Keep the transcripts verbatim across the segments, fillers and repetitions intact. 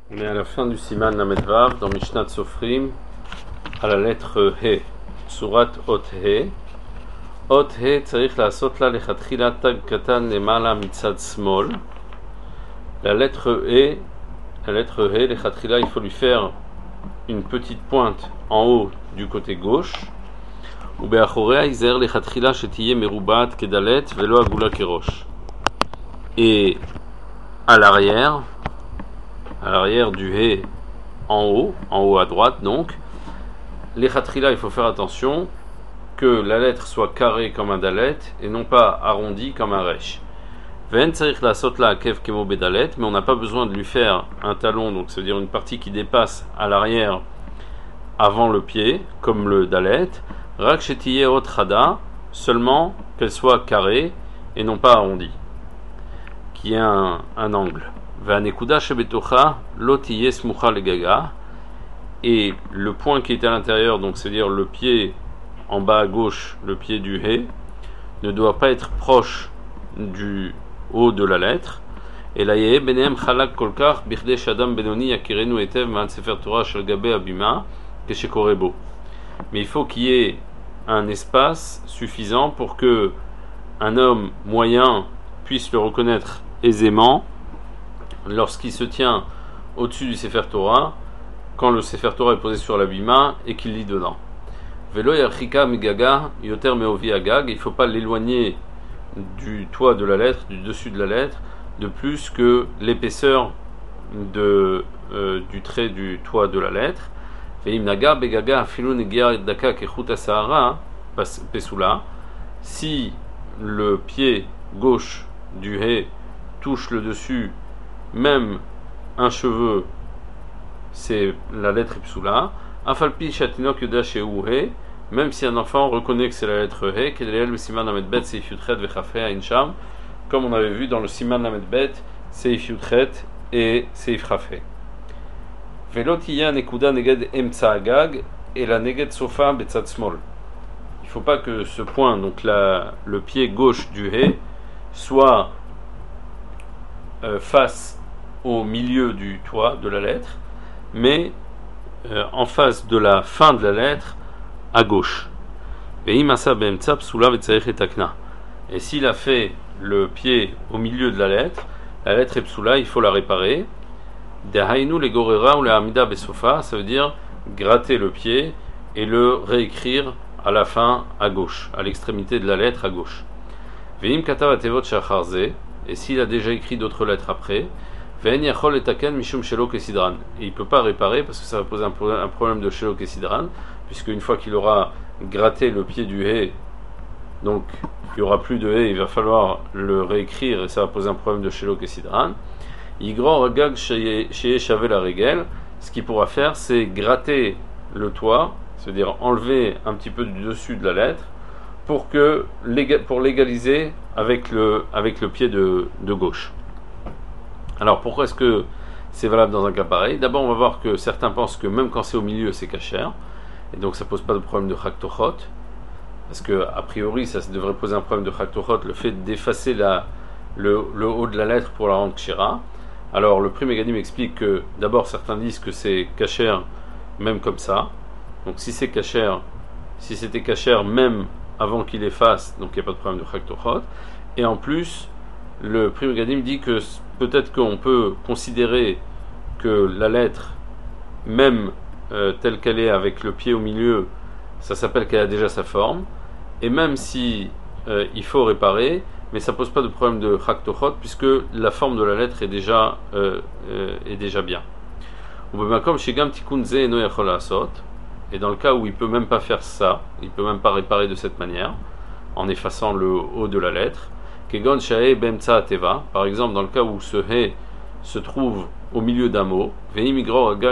On est à la fin du Siman Lamed Vav dans Mishnat Sofrim à la lettre He, Surat Ot He. Ot He tzarich la'asot la lechatchila tag katan lemala mitzad smol. La lettre E, la lettre He, lechatchila, il faut lui faire une petite pointe en haut du côté gauche. Ou be'achorea izer lechatchila shetiye merubat kedalet velo agula kerosh. Et à l'arrière, à l'arrière du He en haut, en haut à droite donc, les khatrila, il faut faire attention que la lettre soit carrée comme un dalet et non pas arrondie comme un resh. Ven tzarich la'asot la akev kemo bedalet, mais on n'a pas besoin de lui faire un talon, donc c'est-à-dire une partie qui dépasse à l'arrière avant le pied, comme le dalet. Rak shetiye ot chada, seulement qu'elle soit carrée et non pas arrondie, qui ait un, un angle. Ve'anekuda shebetocha lo tiye smucha legaga, et le point qui est à l'intérieur, donc c'est-à-dire le pied en bas à gauche, le pied du He, ne doit pas être proche du haut de la lettre. Et la yeh benem chalak kolkar birde shadam benoni yakirenu etev ma'al sefer Torah shel gabe abima keshekorebo. Mais il faut qu'il y ait un espace suffisant pour que un homme moyen puisse le reconnaître aisément lorsqu'il se tient au-dessus du sefer Torah, quand le sefer Torah est posé sur la bima et qu'il lit dedans. Velo yarchika migaga yoter meovi agag, il ne faut pas l'éloigner du toit de la lettre, du dessus de la lettre, de plus que l'épaisseur de, euh, du trait du toit de la lettre. Veim naga begaga afilu negia daka kechut asahara pesula, si le pied gauche du He touche le dessus, même un cheveu, c'est la lettre Ipsula. Afalpi shatinok yoda sheu He, même si un enfant reconnaît que c'est la lettre He, qu'elle le siman lamed bet seif yutchet vechafei ain sham, comme on avait vu dans le siman lamed bet seif yutchet et seif chafei. Velo tiya nekuda neged emtsa agag et la neged sofa betzad smol. Il ne faut pas que ce point, donc la, le pied gauche du He, soit euh, face au milieu du toit de la lettre, mais euh, en face de la fin de la lettre à gauche. Et s'il a fait le pied au milieu de la lettre, la lettre Epsula, il faut la réparer. Ça veut dire gratter le pied et le réécrire à la fin à gauche, à l'extrémité de la lettre à gauche. Et s'il a déjà écrit d'autres lettres après, et il ne peut pas réparer parce que ça va poser un problème de shelo kesidran, puisque une fois qu'il aura gratté le pied du He, donc il n'y aura plus de He, il va falloir le réécrire et ça va poser un problème de shelo kesidran. Yigro regag sheye shavel la regel, ce qu'il pourra faire, c'est gratter le toit, c'est-à-dire enlever un petit peu du dessus de la lettre pour que pour l'égaliser avec le avec le pied de, de gauche. Alors pourquoi est-ce que c'est valable dans un cas pareil? D'abord on va voir que certains pensent que même quand c'est au milieu c'est kasher, et donc ça pose pas de problème de chaktochot, parce que a priori ça devrait poser un problème de chaktochot, le fait d'effacer la, le, le haut de la lettre pour la rendre kshira. Alors le Pri Megadim explique que d'abord certains disent que c'est kasher même comme ça, donc si c'est kasher, si c'était kasher même avant qu'il efface, donc il n'y a pas de problème de chaktochot, et en plus le Pri Megadim dit que peut-être qu'on peut considérer que la lettre, même euh, telle qu'elle est avec le pied au milieu, ça s'appelle qu'elle a déjà sa forme, et même si euh, il faut réparer, mais ça pose pas de problème de chaktochot puisque la forme de la lettre est déjà euh, euh, est déjà bien. Et dans le cas où il peut même pas faire ça, il peut même pas réparer de cette manière, en effaçant le haut de la lettre. Par exemple, dans le cas où ce He se trouve au milieu d'un mot, et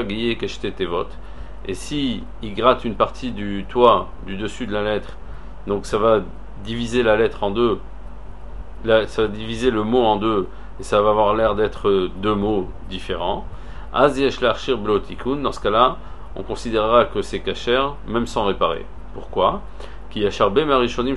si il gratte une partie du toit, du dessus de la lettre, donc ça va diviser la lettre en deux, ça va diviser le mot en deux, et ça va avoir l'air d'être deux mots différents. Dans ce cas-là, on considérera que c'est kasher, même sans réparer. Pourquoi?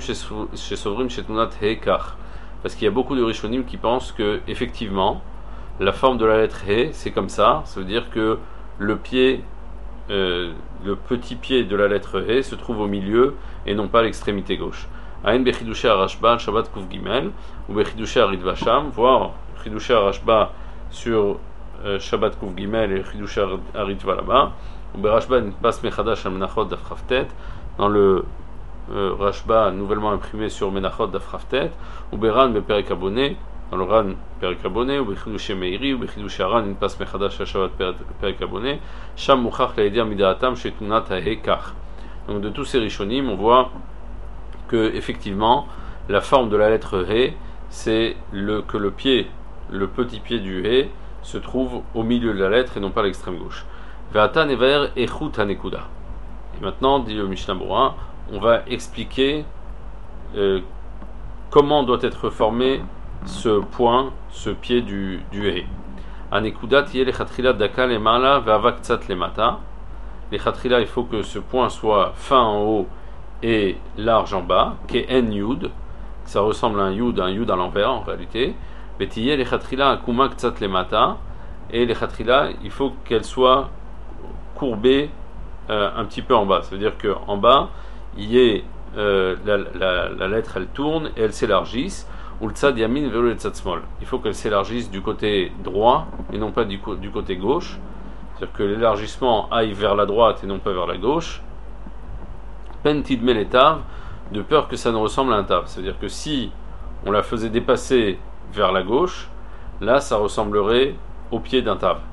Parce qu'il y a beaucoup de Rishonim qui pensent que, effectivement, la forme de la lettre He, c'est comme ça, ça veut dire que le pied, euh, le petit pied de la lettre He se trouve au milieu et non pas à l'extrémité gauche. Aïn bechidouché arashba, Shabbat Kuf Gimel, ou bechidouché aridva sham, voire chidouché arashba sur euh, Shabbat Kuf Gimel et chidouché aridva là-bas, ou berashba bas mechadash al menachot daf chaftet, dans le euh, Rashba nouvellement imprimé sur menachot daf chaftet, ou beran beperek abonné, dans le ran perek abonné, ou bechidouché meiri, ou bechidouché aran in pas mechadash al Shabbat perek abonné, sham muchach laedia midaatam shetunat ha'ekach. Donc de tous ces rishonim, on voit que effectivement la forme de la lettre He, c'est le, que le pied, le petit pied du He se trouve au milieu de la lettre et non pas à l'extrême gauche. Ve'ata nevaer echut hanekuda. Et maintenant, dit le Mishnah Berurah, on va expliquer euh, comment doit être formé ce point, ce pied du, du He. Hanekuda tiye lechatchila daka lemala ve'ava ktsat lemata. Lechatchila, il faut que ce point soit fin en haut et large en bas, qui est en yud, ça ressemble à un yud, un yud à l'envers en réalité. Betiye lechatchila akuma ktsat lemata, et lechatchila, il faut qu'elle soit courbée euh, un petit peu en bas. Ça veut dire qu'en bas, il y ait euh, la, la, la lettre, elle tourne et elle s'élargisse. Ou le tzad yamin velo le tzad smol. Il faut qu'elle s'élargisse du côté droit et non pas du, du côté gauche. C'est-à-dire que l'élargissement aille vers la droite et non pas vers la gauche. Pentid meletav, de peur que ça ne ressemble à un tav. C'est-à-dire que si on la faisait dépasser vers la gauche, là ça ressemblerait au pied d'un tav.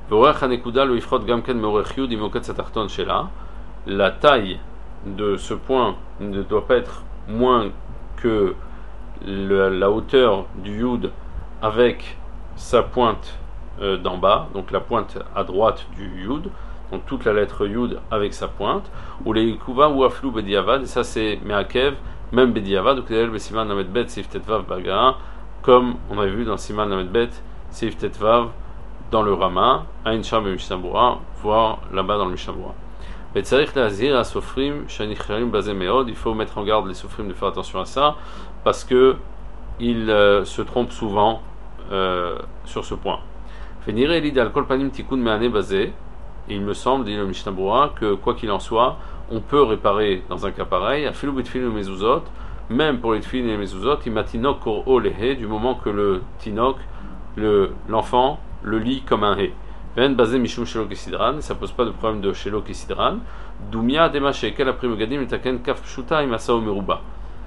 La taille de ce point ne doit pas être moins que le, la hauteur du yud avec sa pointe euh, d'en bas, donc la pointe à droite du yud, donc toute la lettre yud avec sa pointe, ou les kuva ou aflou bediavad, et ça c'est meakev, même bediavad, donc le siman lamed bet sif tetvav bagaa, comme on avait vu dans siman lamed bet sif tetvav dans le Rama, Ain Sham et Mishnah Berurah, voire là-bas dans le Mishnah Berurah. Mais tzarich lazir à sofrim shanichrim bazé meod, il faut mettre en garde les sofrim de faire attention à ça, parce que ils euh, se trompent souvent euh, sur ce point. Fenire l'idal kol panim tikun meane bazé. Et il me semble, dit le Mishnah Berurah, que quoi qu'il en soit, on peut réparer dans un cas pareil, afilou bitfilin ou mezuzot, même pour les tfilin et les mezuzot, imatinok kor o lehe, du moment que le tinok, le, l'enfant, le lit comme un he. Ven basé mishum shelo kesidran, ça pose pas de problème de shelo kesidran. Dumia dema shekel apri megadim etaken kaf pshuta imasao meruba.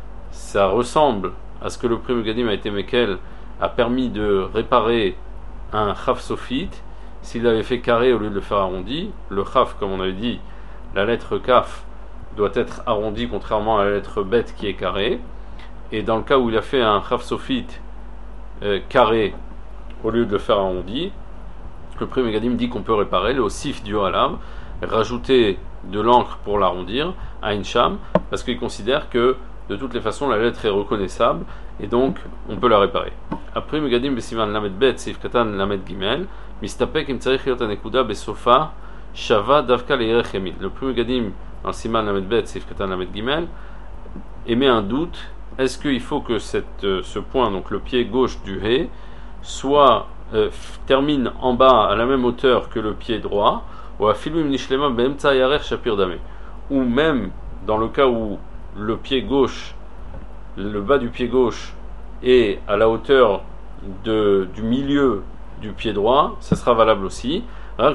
Ça ressemble à ce que le prix megadim a été mekel, a permis de réparer un chaf sophite. S'il l'avait fait carré au lieu de le faire arrondi, le chaf, comme on avait dit, la lettre kaf doit être arrondie contrairement à la lettre bet qui est carrée. Et dans le cas où il a fait un chaf sophite euh, carré au lieu de le faire arrondi, le prix Megadim dit qu'on peut réparer le sif du halam, rajouter de l'encre pour l'arrondir à Incham, parce qu'il considère que de toutes les façons la lettre est reconnaissable et donc on peut la réparer. Après Megadim besiman lamed bet sif katan lamed gimel, mistapek im tzarich yot anekuda besofa shava davka leirech yamin. Le prix Megadim dans siman lamed bet sif katan lamed gimel émet un doute. Est-ce qu'il faut que cette, ce point, donc le pied gauche du he, soit euh, termine en bas à la même hauteur que le pied droit, ou à filum nishlema be'emtza yarer shapir dame, ou même dans le cas où le pied gauche, le bas du pied gauche est à la hauteur de, du milieu du pied droit, ça sera valable aussi. Et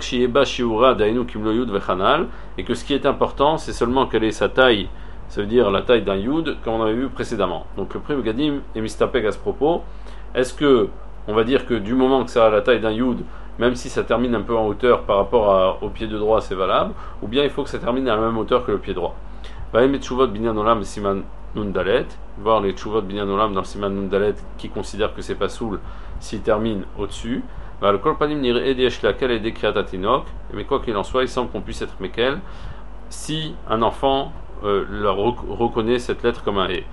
que ce qui est important, c'est seulement quelle est sa taille, ça veut dire la taille d'un yud, comme on avait vu précédemment. Donc le prix Megadim est mistapek à ce propos. Est-ce que on va dire que du moment que ça a la taille d'un yud, même si ça termine un peu en hauteur par rapport à, au pied de droit, c'est valable, ou bien il faut que ça termine à la même hauteur que le pied droit. Voir les tshuvot binyan olam dans le siman nundalet qui considère que c'est pas soul s'il termine au-dessus. Mais quoi qu'il en soit, il semble qu'on puisse être mekel si un enfant euh, reconnaît cette lettre comme un he.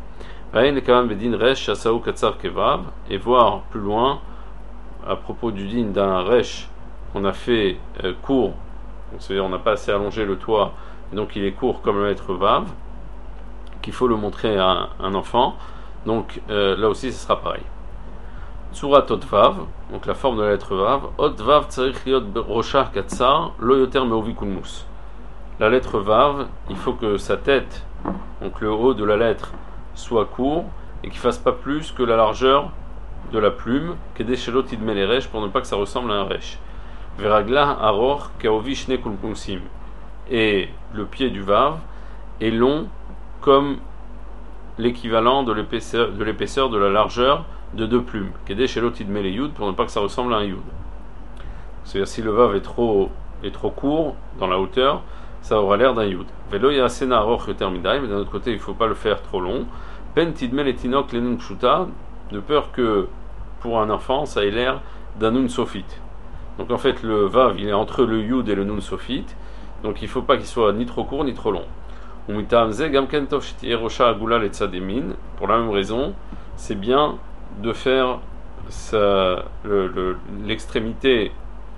Et voir plus loin à propos du din d'un resh qu'on a fait euh, court, c'est-à-dire on n'a pas assez allongé le toit, et donc il est court comme la lettre vav, qu'il faut le montrer à un, un enfant. Donc euh, là aussi ce sera pareil. Tsurat Ot Vav, donc la forme de la lettre Vav. Ot Vav tzarich liot roshah katsar, lo yoter meovi kulmus. La lettre Vav, il faut que sa tête, donc le haut de la lettre, soit court et qu'il fasse pas plus que la largeur de la plume, kedé shelot idme le resh, pour ne pas que ça ressemble à un resh. Veragla aror kaovi shne kulmusim. Et le pied du Vav est long comme l'équivalent de l'épaisseur de l'épaisseur de la largeur de deux plumes. Kedé shelot idme le yud, pour ne pas que ça ressemble à un yud. C'est-à-dire si le Vav est trop est trop court dans la hauteur, ça aura l'air d'un yud. Velo yasena aror yoter midai, mais d'un autre côté il ne faut pas le faire trop long. Pen tidme le tinok lenun pshuta, de peur que pour un enfant ça ait l'air d'un nun sophite. Donc en fait le Vav il est entre le yud et le nun sophite, donc il ne faut pas qu'il soit ni trop court ni trop long. Pour la même raison, c'est bien de faire sa, le, le, l'extrémité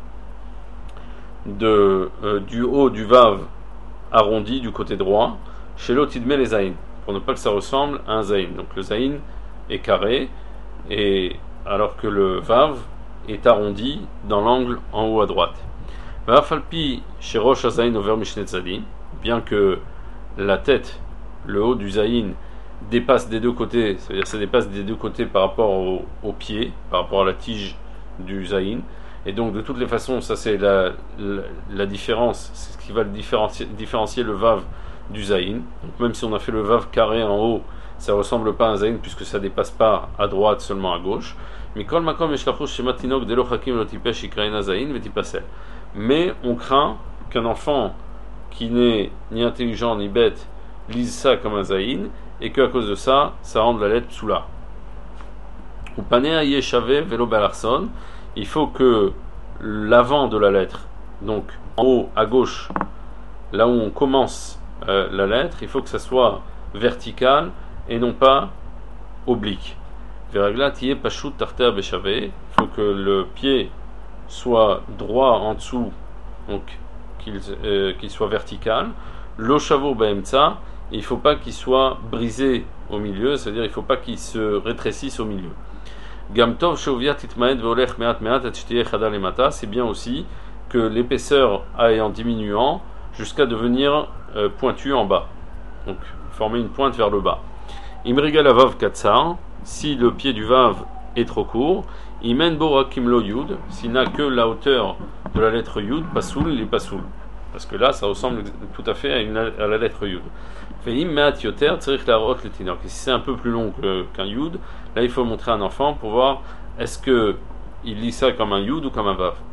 de, euh, du haut du Vav arrondi du côté droit, chez l'autre idme les zayin, pour ne pas que ça ressemble à un zayin. Donc le zayin est carré, et alors que le Vav est arrondi dans l'angle en haut à droite. Vafalpi chez Rosh Hazayin over Mishnet Zadin, bien que la tête, le haut du zayin, dépasse des deux côtés, c'est-à-dire ça dépasse des deux côtés par rapport au, au pied, par rapport à la tige du zayin, et donc de toutes les façons, ça c'est la, la, la différence, c'est ce qui va le différencier, différencier le Vav du zayin. Donc même si on a fait le Vav carré en haut, ça ressemble pas à un zayin puisque ça dépasse pas à droite, seulement à gauche. Mais on craint qu'un enfant qui n'est ni intelligent ni bête lise ça comme un zayin et qu'à cause de ça, ça rende la lettre psoula. Ou panea yeshave velo balarson, il faut que l'avant de la lettre, donc en haut à gauche, là où on commence euh, la lettre, il faut que ça soit vertical et non pas oblique. Veragla tiye pashut tarter beshave, il faut que le pied soit droit en dessous, donc qu'il, euh, qu'il soit vertical. Lo shavo baemtsa, il ne faut pas qu'il soit brisé au milieu, c'est-à-dire il ne faut pas qu'il se rétrécisse au milieu. Gamtov shovia titmaed veolech meat meat et shtiyeh chada lemata, c'est bien aussi que l'épaisseur aille en diminuant jusqu'à devenir euh, pointue en bas, donc former une pointe vers le bas. Imriga la vav katsar, si le pied du vav est trop court, imen borakim lo yud, s'il n'a que la hauteur de la lettre yud, pasoul, il est pasoul. Parce que là, ça ressemble tout à fait à, une, à la lettre yud. Et si c'est un peu plus long que, qu'un yud, là il faut montrer à un enfant pour voir est-ce que il lit ça comme un yud ou comme un vav.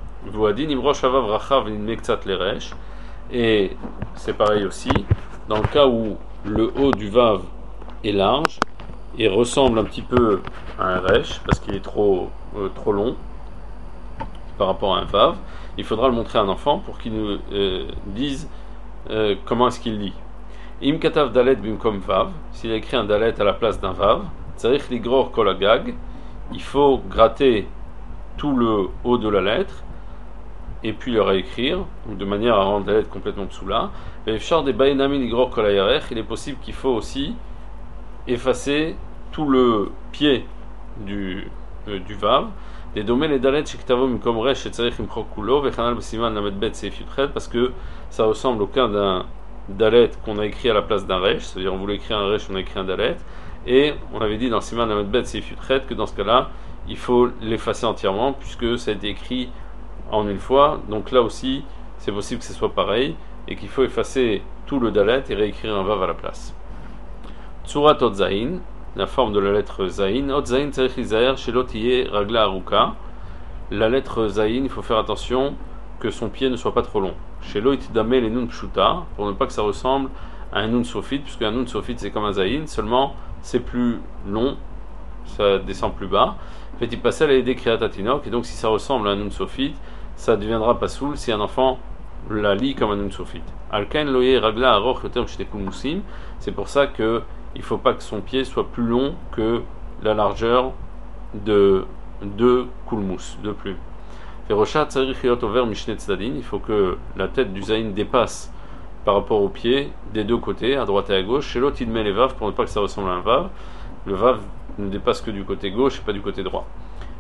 Et c'est pareil aussi, dans le cas où le haut du vav est large et ressemble un petit peu à un resh, parce qu'il est trop, euh, trop long par rapport à un vav, il faudra le montrer à un enfant pour qu'il nous euh, dise euh, comment est-ce qu'il lit. Im katav dalet bimkom vav, s'il a écrit un dalet à la place d'un vav, tzarich ligror kol agag, il faut gratter tout le haut de la lettre et puis le réécrire, de manière à rendre la lettre complètement psoula. Efshar de bainami ligror kol ayarech, il est possible qu'il faut aussi effacer tout le pied du, euh, du vav. Des domaines les dalet shiktavo bimkom resh et tzarich imchok kulo vechanal besiman lamed bet seif yutchet, parce que ça ressemble au cas d'un dalet qu'on a écrit à la place d'un resh, c'est-à-dire on voulait écrire un resh, on a écrit un dalet, et on avait dit dans Siman Lamed Bet Seif Yutchet que dans ce cas-là, il faut l'effacer entièrement puisque ça a été écrit en une fois. Donc là aussi, c'est possible que ce soit pareil et qu'il faut effacer tout le dalet et réécrire un vav à la place. Tsurat Ot Zayin, la forme de la lettre Zayin. Ot Zayin tzarich lizaher shelo tiyeh ragla aruka. La lettre Zayin, il faut faire attention que son pied ne soit pas trop long. Shelo itdame les nun pshuta, pour ne pas que ça ressemble à un nun sophite, puisque un nun sophite c'est comme un Zayin, seulement c'est plus long, ça descend plus bas. Petit passel et décréat atinok, et donc si ça ressemble à un nun sophite, ça deviendra pas soul si un enfant la lit comme un nun sophite. Alkain loye ragla aroch yoter mshtekul musim, c'est pour ça que il faut pas que son pied soit plus long que la largeur de deux kulmus, deux plumes. Feroshat tzarich yot over mishnet tzadin, il faut que la tête du zayin dépasse par rapport au pied des deux côtés, à droite et à gauche. Chez l'autre, il met les vav pour ne pas que ça ressemble à un vav. Le vav ne dépasse que du côté gauche et pas du côté droit.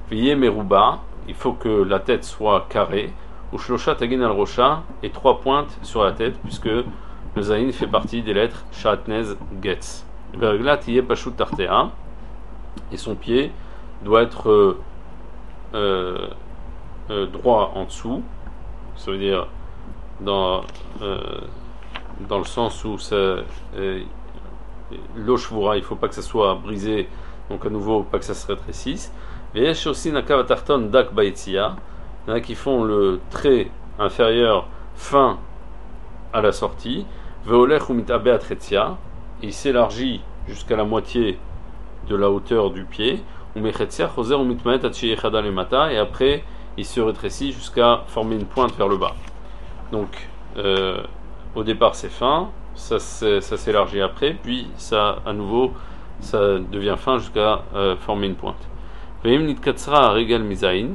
Veillez meruba, il faut que la tête soit carrée. Ou shlosha tagin al rosha, et trois pointes sur la tête, puisque le zayin fait partie des lettres shatnez getz. Verglat yé pashut tartea, et son pied doit être euh, euh, euh, droit en dessous, ça veut dire dans, euh, dans le sens où ça, euh, l'oshvura, il ne faut pas que ça soit brisé, donc à nouveau pas que ça se rétrécisse. Veyesh aussi nakav tarton dak baetzia, il y en a qui font le trait inférieur fin à la sortie, veolech ou mitabe atretzia, il s'élargit jusqu'à la moitié de la hauteur du pied, ou mechetzia choser ou mitmaet atchi echada le mata, et après il se rétrécit jusqu'à former une pointe vers le bas. Donc euh, au départ c'est fin, ça, ça s'élargit après, puis ça à nouveau ça devient fin jusqu'à euh, former une pointe. Veim nitkatsra regal mizain,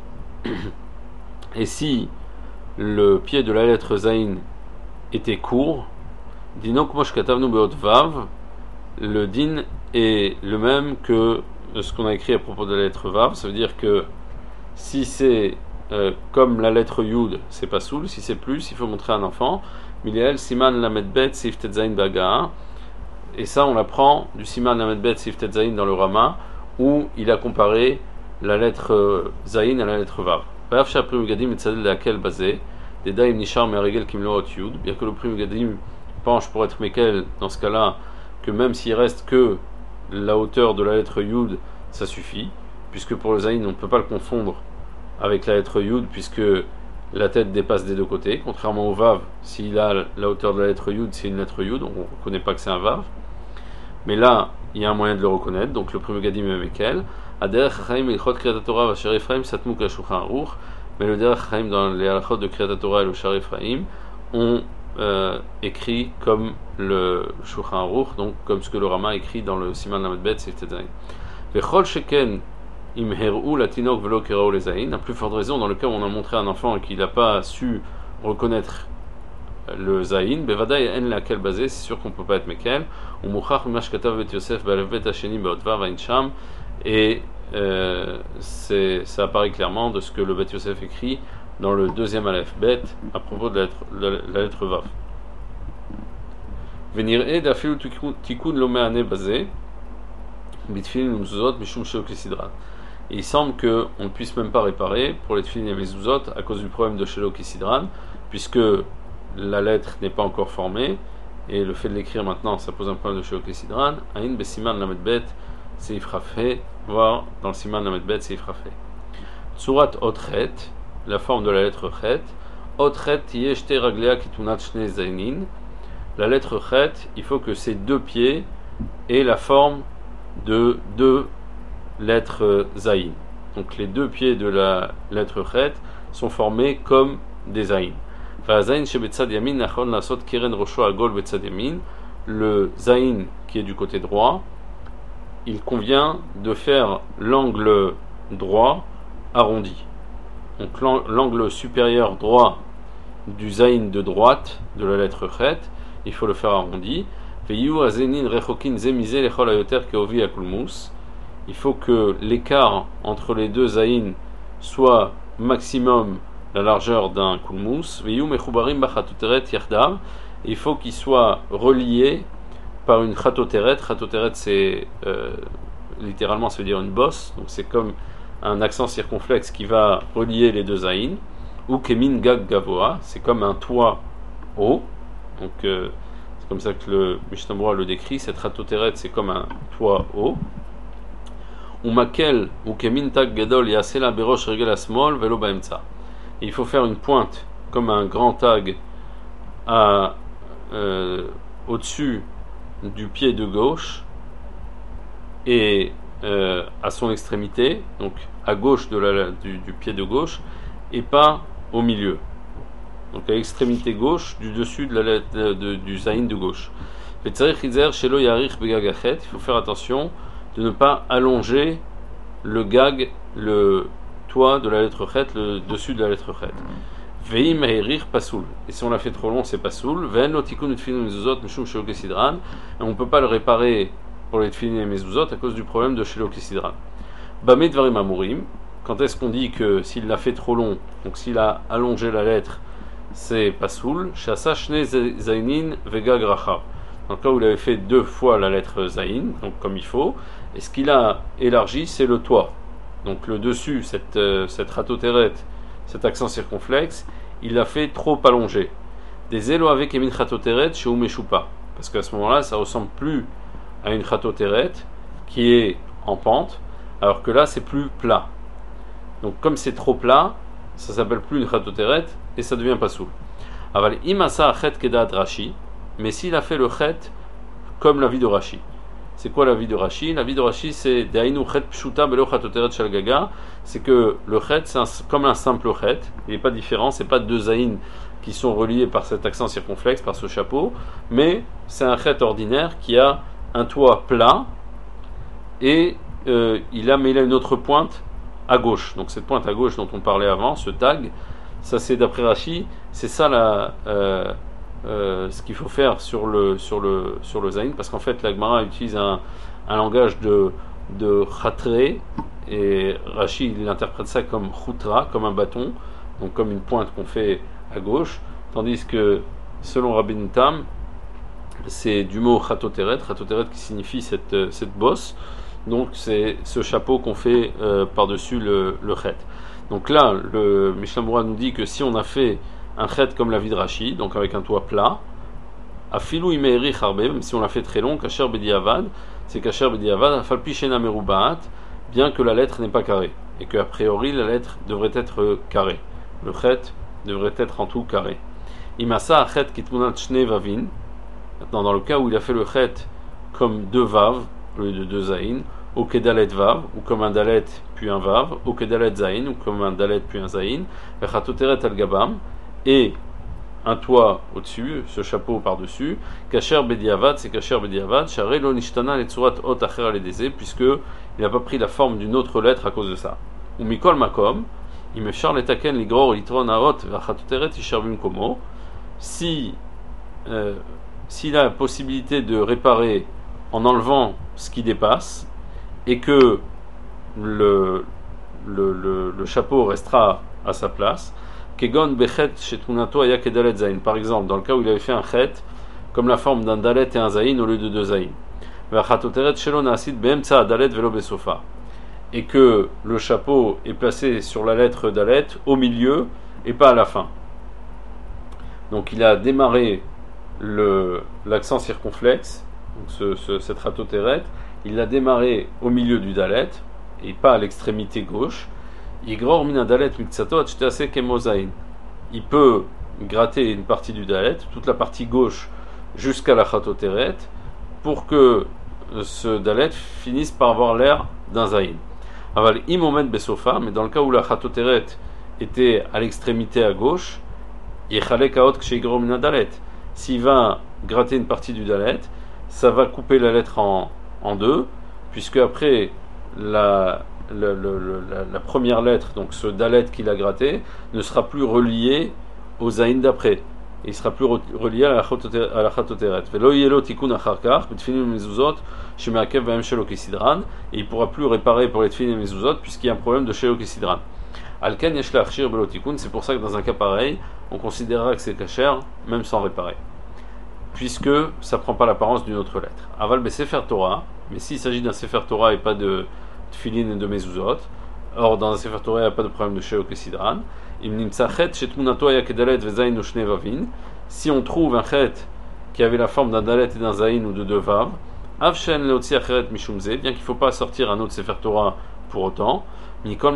et si le pied de la lettre zain était court, dinok mosh katavnu beot vav, le din est le même que ce qu'on a écrit à propos de la lettre vav. Ça veut dire que si c'est euh, comme la lettre yud, c'est pas soul. Si c'est plus, il faut montrer à un enfant. Miliel siman lamed bet sif tetzain bagaa, et ça on l'apprend du siman lamed bet sif tetzain dans le Rama, où il a comparé la lettre euh, zain à la lettre vav. Bien que le prime gadim penche pour être mekel dans ce cas-là, que même s'il reste que la hauteur de la lettre yud, ça suffit, puisque pour le zain on ne peut pas le confondre avec la lettre yud, puisque la tête dépasse des deux côtés, contrairement au vav, s'il a la hauteur de la lettre yud, c'est une lettre yud, on ne reconnaît pas que c'est un vav, mais là il y a un moyen de le reconnaître, donc le prime gadim est mekel. Aderech Chaim Ilchot Kriyat Torah Vasher Ephraim Satmuk la Shulchan Aruch, mais le Derech Chaim dans les halachot de Kriyat Torah et le Shar Ephraim ont euh, écrit comme le Shulchan Aruch, donc comme ce que le Rama écrit dans le Siman Lamed Bet Sif Tetzain. Vechol Sheken Im Heru Latinok Velo Kerao Lezain, à plus forte raison dans le cas où on a montré à un enfant qu'il n'a pas su reconnaître le zayin, bevadaï en laquelle basé, c'est sûr qu'on ne peut pas être mekel. Ou mouchach mashkatav bet Yosef balevet hasheni beotva vaincham, et euh, ça apparaît clairement de ce que le Bet Yosef écrit dans le deuxième Aleph Bet à propos de la lettre, la, la lettre Vav. Venir ed afilu tikun lomeane basé bitfilin mezuzot mishum shelokisidran. Et il semble qu'on ne puisse même pas réparer pour les tefilin et mezuzot à cause du problème de shelokisidran, puisque la lettre n'est pas encore formée et le fait de l'écrire maintenant ça pose un problème de shelokisidran. Ain besiman lamed bet Seif Rafé, voir dans le Siman Lamed Bet Seif Rafé. Tsurat Otret, la forme de la lettre Chet. Otret Yeshte Raglea Kitunat Shne Zainin. La lettre Chet, il faut que ces deux pieds aient la forme de deux lettres Zain. Donc les deux pieds de la lettre Chet sont formés comme des Zain. Zain Shebetzad Yamin Nachon Lasot Keren Rosho Agol Betzad Yamin. Le Zain qui est du côté droit, il convient de faire l'angle droit arrondi. Donc l'angle supérieur droit du zayin de droite de la lettre chet, il faut le faire arrondi. Il faut que l'écart entre les deux zayin soit maximum la largeur d'un kulmus. Il faut qu'il soit relié par une chatoteret. Chatoteret, c'est euh, littéralement, ça veut dire une bosse, donc c'est comme un accent circonflexe qui va relier les deux zayin. Ou kemin gag gavoa, c'est comme un toit haut, donc euh, c'est comme ça que le Mishnah Berurah le décrit. Cette chatoteret, c'est comme un toit haut. Ou makel ou kemin tag gadol yasela berosh regel asmol velo baemtsa. Il faut faire une pointe comme un grand tag à euh, au-dessus du pied de gauche et euh, à son extrémité, donc à gauche de la, du, du pied de gauche, et pas au milieu, donc à l'extrémité gauche du dessus de la lettre, de, de, du zayin de gauche. Il faut faire attention de ne pas allonger le gag, le toit de la lettre chet, le dessus de la lettre chet. Veim ha'erir pasoul. Et si on l'a fait trop long, c'est pasoul. Ve'en lo tikun tefilin mezuzot mishum shelokisidran. Et on ne peut pas le réparer pour les tefilin et mezuzot à cause du problème de shelokisidran. Bamei dvarim amurim. quand est-ce qu'on dit que s'il l'a fait trop long, donc s'il a allongé la lettre, c'est pasoul, shasa shne zainin vega gracha. Dans le cas où il avait fait deux fois la lettre zain, donc comme il faut, et ce qu'il a élargi, c'est le toit. Donc le dessus, cette, euh, cette ratoteret, cet accent circonflexe, il l'a fait trop allongé. Des élo avec emin ratoteret chez umeshupa. Parce qu'à ce moment-là, ça ressemble plus à une ratoteret qui est en pente, alors que là, c'est plus plat. Donc comme c'est trop plat, ça s'appelle plus une ratoteret et ça devient pasoul. Aval imasa chet kedat Rashi, mais s'il a fait le chet comme la vie de Rashi. C'est quoi la vie de Rashi? La vie de Rashi, c'est Dainu chet pshuta belo chatoteret shel gaga. C'est que le chet, c'est un, comme un simple chet. Il n'est pas différent. C'est pas deux zaïn qui sont reliés par cet accent circonflexe, par ce chapeau, mais c'est un chet ordinaire qui a un toit plat et euh, il a mais il a une autre pointe à gauche. Donc cette pointe à gauche dont on parlait avant, ce tag, ça c'est d'après Rashi, c'est ça la euh, Euh, ce qu'il faut faire sur le sur le sur le zaïn, parce qu'en fait la Gemara utilise un, un langage de de khatre et Rashi il interprète ça comme khutra, comme un bâton, donc comme une pointe qu'on fait à gauche, tandis que selon Rabbi Tam c'est du mot khatoteret, khatoteret qui signifie cette cette bosse, donc c'est ce chapeau qu'on fait euh, par-dessus le le chet. Donc là le Mishnah Berurah nous dit que si on a fait un chet comme la vie de Rashi, donc avec un toit plat, afilou imeiri charbe, même si on l'a fait très long, kasher bediavad, c'est kasher bediavad, afalpi shena merubaat, bien que la lettre n'est pas carrée, et que a priori la lettre devrait être carrée. Le chet devrait être en tout carré. Imasa chet kitmunat shne vavin, maintenant dans le cas où il a fait le chet comme deux vav, au lieu de deux zaïn, ou kedalet vav, ou comme un dalet puis un vav, ou kedalet zaïn, ou comme un dalet puis un zaïn, vechatoteret al gabam, et un toit au-dessus, ce chapeau par-dessus, kasher bediavad, c'est kasher bediavad, share lo nishtana le tsurat ot acher al edeze, puisque il n'a pas pris la forme d'une autre lettre à cause de ça. Ou mikol makom, il me char letaken ligror litron aot vachatoteret isherbim komo, si euh, s'il a la possibilité de réparer en enlevant ce qui dépasse, et que le, le, le, le chapeau restera à sa place, par exemple, dans le cas où il avait fait un chet comme la forme d'un dalet et un zaïn au lieu de deux zaïn, et que le chapeau est placé sur la lettre dalet au milieu et pas à la fin. Donc il a démarré le, l'accent circonflexe, donc ce, ce, cette ratoteret, il l'a démarré au milieu du dalet et pas à l'extrémité gauche. Il peut gratter une partie du dalet, toute la partie gauche jusqu'à la chatoteret, pour que ce dalet finisse par avoir l'air d'un zaïn. Aval imomet besofa, mais dans le cas où la chatoteret était à l'extrémité à gauche, s'il va gratter une partie du dalet, ça va couper la lettre en, en deux, puisque après la Le, le, le, la, la première lettre, donc ce dalet qu'il a gratté, ne sera plus relié au zaïn d'après. Il sera plus relié à la chatoteret. Et il ne pourra plus réparer pour les tefilin et mezuzot puisqu'il y a un problème de shelo kesidran. Alken yesh lachshir belo tikun. C'est pour ça que dans un cas pareil, on considérera que c'est kasher même sans réparer, puisque ça ne prend pas l'apparence d'une autre lettre. Aval be sefer Torah, mais s'il s'agit d'un sefer Torah et pas de tefilin et de mezuzot, or dans un sefer Torah il n'y a pas de problème de shelo kesidran. Si on trouve un chet qui avait la forme d'un dalet et d'un zaïn ou de deux vav, bien qu'il ne faut pas sortir un autre sefer Torah pour autant, mais quoi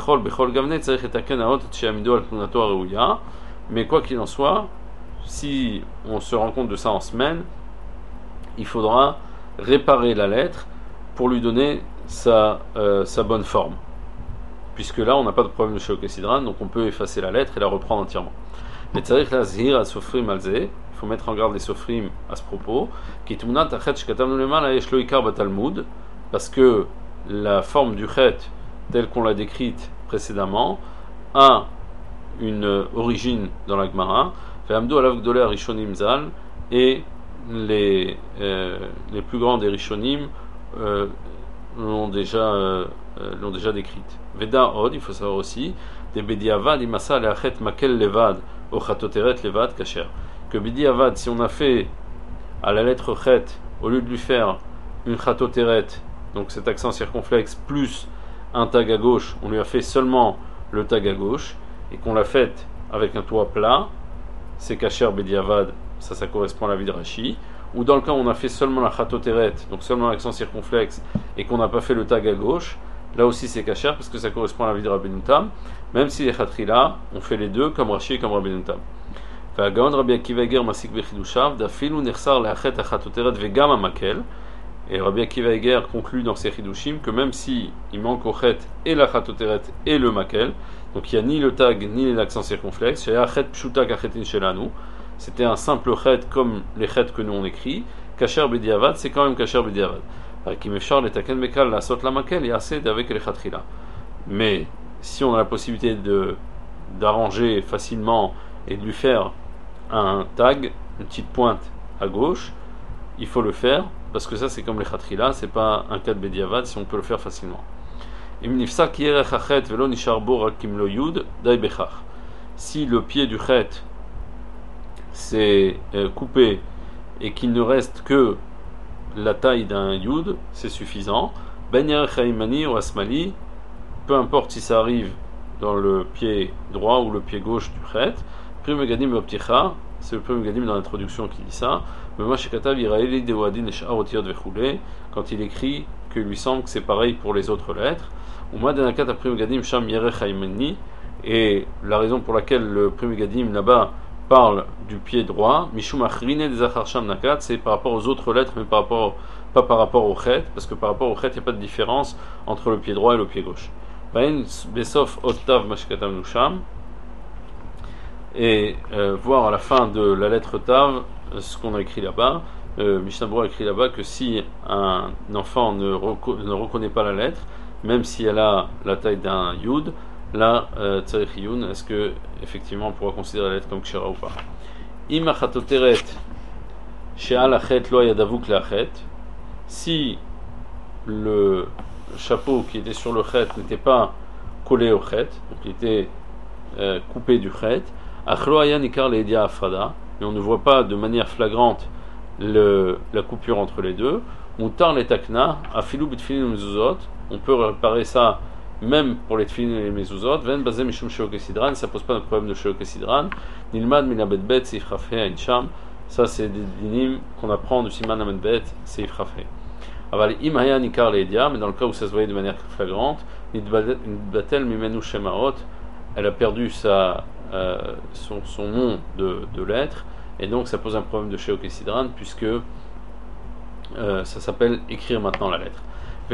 qu'il en soit, si on se rend compte de ça en semaine, il faudra réparer la lettre pour lui donner sa, euh, sa bonne forme, puisque là on n'a pas de problème de shelo kesidran, donc on peut effacer la lettre et la reprendre entièrement. Mais tzarich lazhir al sofrim al zeh, il faut mettre en garde les sofrim à ce propos, ki tmunat achet shkatamnu lemala yesh lo ikar batalmud, parce que la forme du chet telle qu'on l'a décrite précédemment a une origine dans la Gemara, ve'amdu alav gdolei rishonim zal, et les euh, les plus grands des rishonim euh, l'ont déjà euh, l'ont déjà décrite. Veda od, il faut savoir aussi, des bediavad imasa leachet makel levad, ou chatoteret levad kasher. Que bediavad, si on a fait à la lettre chet, au lieu de lui faire une chatoteret, donc cet accent circonflexe, plus un tag à gauche, on lui a fait seulement le tag à gauche, et qu'on l'a fait avec un toit plat, c'est kasher bediavad, ça, ça correspond à la vie de Rashi. Ou dans le cas où on a fait seulement la chatoteret, donc seulement l'accent circonflexe, et qu'on n'a pas fait le tag à gauche, là aussi c'est kasher parce que ça correspond à la vie de Rabbeinu Tam, même si les chatrila, on fait les deux comme Rashi et comme Rabbeinu Tam. V'agaon Rabbi Akiva Eger masik bechidushav d'afilu nersar leachet achatoteret vegam amakel. Et Rabbi Akiva Eger conclut dans ses chidushim que même si il manque au chet et la chatoteret et le makel, donc il n'y a ni le tag ni l'accent circonflexe, chez achet pshuta kachetin shelanu. C'était un simple chet comme les chets que nous on écrit. Kasher bediavad, c'est quand même kasher bediavad. Mais si on a la possibilité de d'arranger facilement et de lui faire un tag, une petite pointe à gauche, il faut le faire parce que ça c'est comme les chatrila, c'est pas un cas de bediavad si on peut le faire facilement. Si le pied du chet c'est euh, coupé et qu'il ne reste que la taille d'un yud, c'est suffisant. Ben Chaimani ou Asmali, peu importe si ça arrive dans le pied droit ou le pied gauche du chet. Prime Gadim Opticha, c'est le Prime Gadim dans l'introduction qui dit ça. Mais moi, Shekatav Iraeli de Wadin et Sha'arotiot Vechule, quand il écrit que lui semble que c'est pareil pour les autres lettres. Ou Madenakat a Prime Gadim Sham Yere Chaimani, et la raison pour laquelle le Prime Gadim là-bas parle du pied droit, Mishum Achrine des Acharsham Nakat, c'est par rapport aux autres lettres, mais par rapport, pas par rapport au chet, parce que par rapport au chet, il n'y a pas de différence entre le pied droit et le pied gauche. Bain Besof Otav Mashkatam Nusham, et euh, voir à la fin de la lettre Tav ce qu'on a écrit là-bas. Euh, Mishnah Berurah a écrit là-bas que si un enfant ne, reco- ne reconnaît pas la lettre, même si elle a la taille d'un yud, là, tzarich yun, est-ce que effectivement on pourra considérer la lettre comme kshera ou pas? Ima chatoteret she'al achet lo yadavuk lachet, si le chapeau qui était sur le chet n'était pas collé au chet, donc il était euh, coupé du chet, achlo aya nikar leedia afrada, mais on ne voit pas de manière flagrante le, la coupure entre les deux, mutar le takna afilu bitfilin mezuzot, on peut réparer ça même pour les tefilin et les mezuzot, ven bazem mishum sheok esidran, ça pose pas de problème de sheok esidran, nilmad min abedbet seif rafé ein sham, ça c'est des dinim qu'on apprend du siman amedbet seif rafé. Aval im haya nikar leedia, mais dans le cas où ça se voyait de manière flagrante, nidbatel mimenu shemaot, elle a perdu sa, euh, son, son nom de, de lettres, et donc ça pose un problème de sheok esidran, puisque euh, ça s'appelle écrire maintenant la lettre.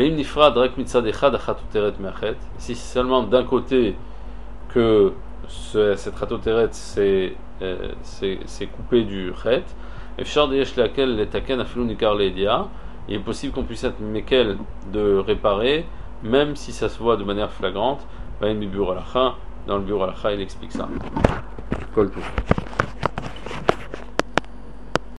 Si c'est seulement d'un côté que ce, cette ratoteret c'est, euh, c'est, c'est coupé du chet, il est possible qu'on puisse être mekel de réparer, même si ça se voit de manière flagrante. Dans le bureau halacha, il explique ça. Kol tout.